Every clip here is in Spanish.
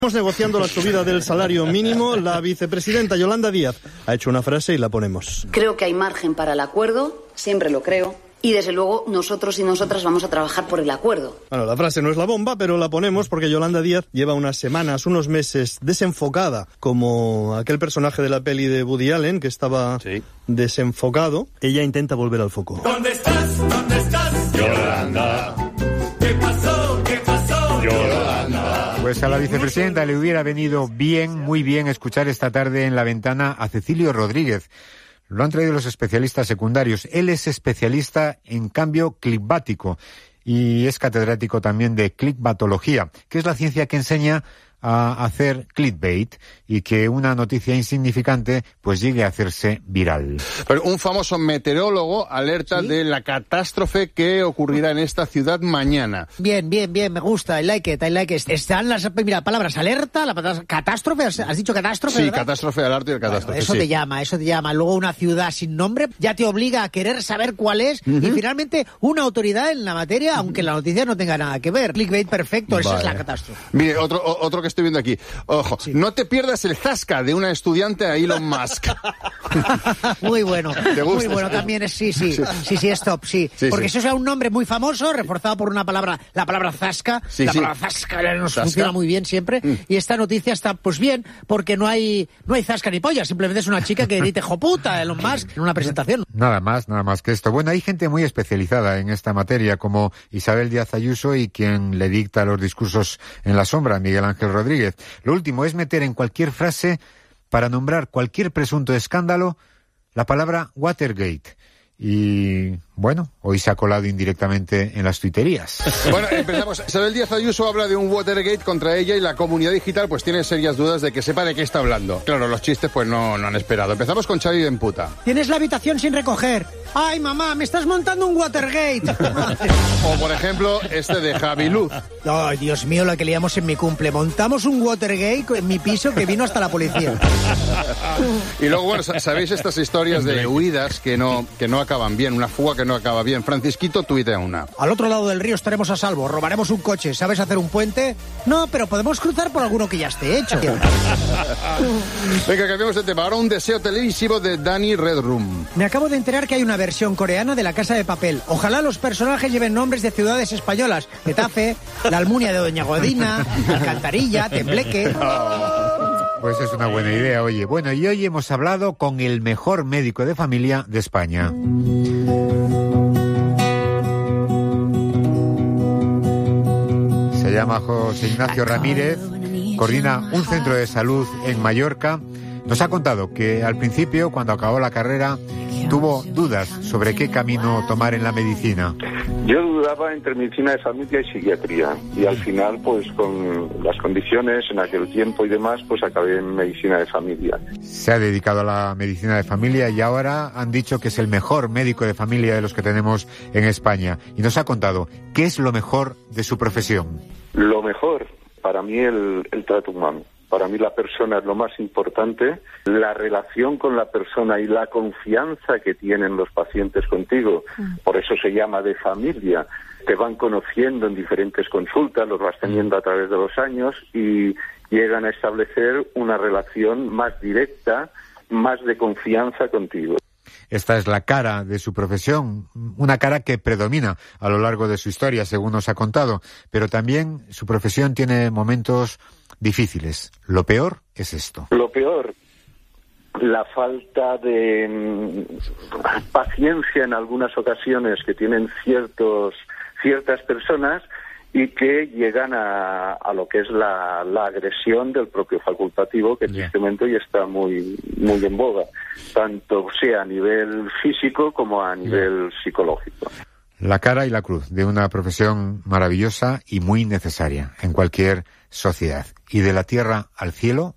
Estamos negociando la subida del salario mínimo. La vicepresidenta Yolanda Díaz ha hecho una frase y la ponemos. Creo que hay margen para el acuerdo, siempre lo creo. Y desde luego nosotros y nosotras vamos a trabajar por el acuerdo. Bueno, la frase no es la bomba, pero la ponemos porque Yolanda Díaz lleva unas semanas, unos meses desenfocada, como aquel personaje de la peli de Woody Allen que estaba desenfocado. Ella intenta volver al foco. ¿Dónde estás? ¿Dónde estás? Yolanda. ¿Qué pasó? ¿Qué pasó? Yolanda. Pues a la vicepresidenta le hubiera venido bien, muy bien, escuchar esta tarde en La Ventana a Cecilio Rodríguez. Lo han traído los especialistas secundarios. Él es especialista en cambio clickbático y es catedrático también de clickbatología, que es la ciencia que enseña a hacer clickbait y que una noticia insignificante pues llegue a hacerse viral. Pero un famoso meteorólogo alerta de la catástrofe que ocurrirá en esta ciudad mañana. Bien, me gusta, I like it. Están las palabras alerta, la palabra catástrofe, ¿has dicho catástrofe? Sí, ¿verdad? Catástrofe, alerta y catástrofe. Bueno, eso te llama. Luego una ciudad sin nombre ya te obliga a querer saber cuál es y finalmente una autoridad en la materia, aunque la noticia no tenga nada que ver. Clickbait perfecto, esa es la catástrofe. Mire, otro que estoy viendo aquí. Ojo, no te pierdas el zasca de una estudiante a Elon Musk. Muy bueno. ¿Te gusta? Muy bueno también es sí, stop. Porque eso es un nombre muy famoso, reforzado por una palabra, la palabra zasca. La palabra zasca nos funciona muy bien siempre. Y esta noticia está pues bien, porque no hay zasca ni polla, simplemente es una chica que dice joputa Elon Musk en una presentación. Nada más que esto. Bueno, hay gente muy especializada en esta materia, como Isabel Díaz Ayuso y quien le dicta los discursos en la sombra, Miguel Ángel Rodríguez. Lo último es meter en cualquier frase, para nombrar cualquier presunto escándalo, la palabra Watergate. Y, bueno, hoy se ha colado indirectamente en las tuiterías. Bueno, empezamos. Isabel Díaz Ayuso habla de un Watergate contra ella y la comunidad digital pues tiene serias dudas de que sepa de qué está hablando. Claro, los chistes pues no han esperado. Empezamos con Xavi Benputa. Tienes la habitación sin recoger. ¡Ay, mamá, me estás montando un Watergate! O, por ejemplo, este de Javi Luz. Ay, Dios mío, la que liamos en mi cumple. Montamos un Watergate en mi piso que vino hasta la policía. Y luego, bueno, ¿sabéis estas historias de huidas que no acaban bien? Una fuga que no acaba bien. Francisquito tuitea una. Al otro lado del río estaremos a salvo. Robaremos un coche. ¿Sabes hacer un puente? No, pero podemos cruzar por alguno que ya esté hecho. Venga, cambiamos de tema. Ahora un deseo televisivo de Danny Redroom. Me acabo de enterar que hay una versión coreana de La Casa de Papel. Ojalá los personajes lleven nombres de ciudades españolas. Getafe, la Almunia de Doña Godina, Alcantarilla, Tembleque. Pues es una buena idea, oye. Bueno, y hoy hemos hablado con el mejor médico de familia de España. Se llama José Ignacio Ramírez, coordina un centro de salud en Mallorca. Nos ha contado que al principio, cuando acabó la carrera, tuvo dudas sobre qué camino tomar en la medicina. Yo dudaba entre medicina de familia y psiquiatría y al final, pues con las condiciones en aquel tiempo y demás, pues acabé en medicina de familia. Se ha dedicado a la medicina de familia y ahora han dicho que es el mejor médico de familia de los que tenemos en España. Y nos ha contado qué es lo mejor de su profesión. Lo mejor, para mí, el trato humano. Para mí la persona es lo más importante, la relación con la persona y la confianza que tienen los pacientes contigo. Por eso se llama de familia. Te van conociendo en diferentes consultas, los vas teniendo a través de los años y llegan a establecer una relación más directa, más de confianza contigo. Esta es la cara de su profesión, una cara que predomina a lo largo de su historia, según nos ha contado, pero también su profesión tiene momentos difíciles. Lo peor es esto. Lo peor, la falta de paciencia en algunas ocasiones que tienen ciertas personas y que llegan a lo que es la agresión del propio facultativo, que tristemente hoy está muy en boga, tanto sea a nivel físico como a nivel psicológico. La cara y la cruz de una profesión maravillosa y muy necesaria en cualquier sociedad. Y de la tierra al cielo...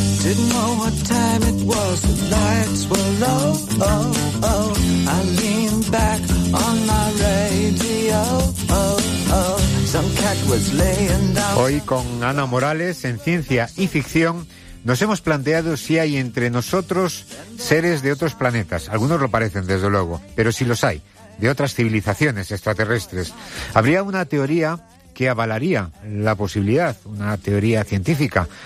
Hoy con Ana Morales, en Ciencia y Ficción, nos hemos planteado si hay entre nosotros seres de otros planetas. Algunos lo parecen, desde luego, pero si los hay, de otras civilizaciones extraterrestres. Habría una teoría que avalaría la posibilidad, una teoría científica